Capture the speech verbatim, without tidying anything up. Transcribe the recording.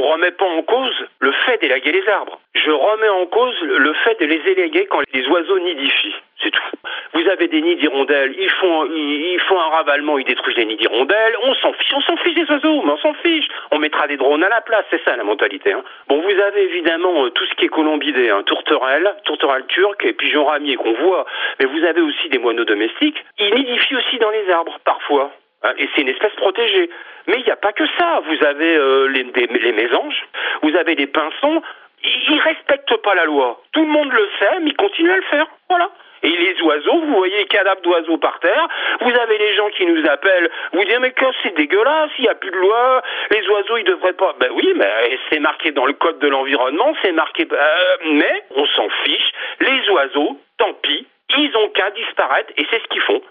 remets pas en cause le fait d'élaguer les arbres. Je remets en cause le fait de les élaguer quand les oiseaux nidifient. C'est tout. Vous avez des nids d'hirondelles, ils font, ils, ils font un ravalement, ils détruisent les nids d'hirondelles, on s'en fiche, on s'en fiche des oiseaux, mais on s'en fiche. On mettra des drones à la place, c'est ça la mentalité. Hein. Bon, vous avez évidemment euh, tout ce qui est colombidé, hein, tourterelle, tourterelle turque, et pigeon ramier qu'on voit, mais vous avez aussi des moineaux domestiques, ils nidifient aussi dans les arbres, parfois. Hein, et c'est une espèce protégée. Mais il n'y a pas que ça. Vous avez euh, les, des, les mésanges, vous avez les pinsons, ils ne respectent pas la loi. Tout le monde le sait, mais ils continuent à le faire. Voilà. Et les oiseaux, vous voyez les cadavres d'oiseaux par terre, vous avez les gens qui nous appellent, vous dites mais que c'est dégueulasse, il n'y a plus de loi, les oiseaux ils devraient pas... Ben oui, mais c'est marqué dans le code de l'environnement, c'est marqué... Euh, mais on s'en fiche, les oiseaux, tant pis, ils ont qu'à disparaître et c'est ce qu'ils font.